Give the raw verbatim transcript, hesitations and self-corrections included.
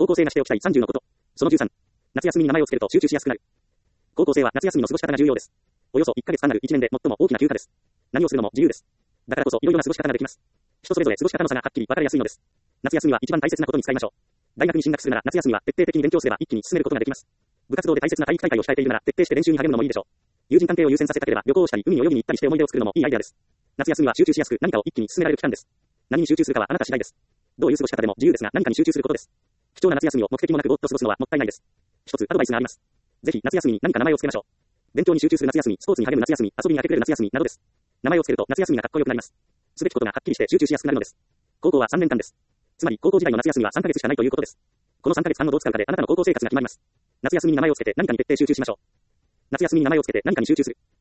高校生がしておきたいさんじゅうのこと。そのじゅうさん。夏休みに名前をつけると集中しやすくなる。高校生は夏休みの過ごし方が重要です。およそいっかげつかんあるいちねんで最も大きな休暇です。何をするのも自由です。だからこそいろいろな過ごし方ができます。人それぞれ過ごし方の差がはっきり分かりやすいのです。夏休みは一番大切なことに使いましょう。大学に進学するなら夏休みは徹底的に勉強すれば一気に進めることができます。部活動で大切な体育大会を控えているなら徹底して練習に励むのもいいでしょう。友人関係を優先させたければ旅行をしたり海に泳ぎに行ったりして思い出を作るのもいいアイデアです。夏休みは集中しやすく何かを一気に進められる期間です。何に集中するかはあなた次第です。どういう過ごし方でも自由ですが何かに集中することです。貴重な夏休みを目的もなくぼーっと過ごすのはもったいないです。一つアドバイスがあります。ぜひ夏休みに何か名前をつけましょう。勉強に集中する夏休み、スポーツに励む夏休み、遊びに明け暮れる夏休みなどです。名前をつけると夏休みがかっこよくなります。すべきことがはっきりして集中しやすくなるのです。高校はさんねんかんです。つまり高校時代の夏休みはさんかげつしかないということです。このさんかげつかんをどう使うかであなたの高校生活が決まります。夏休みに名前をつけて何かに徹底集中しましょう。夏休みに名前をつけて何かに集中する。